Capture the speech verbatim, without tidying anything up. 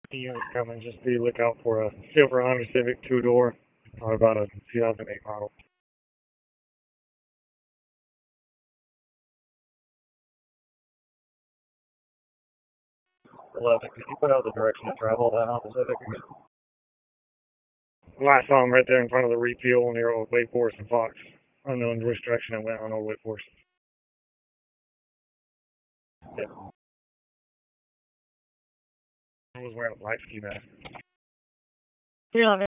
The unit coming, just be lookout for a silver Honda Civic two door, probably about a two thousand eight model. eleven, could you put out the direction of travel of that Honda Civic? Well, I saw him right there in front of the refuel near Old Wake Forest and Fox. I don't know in which direction it went on Old Wake Forest. Yeah. I was wearing a light ski mask. You're not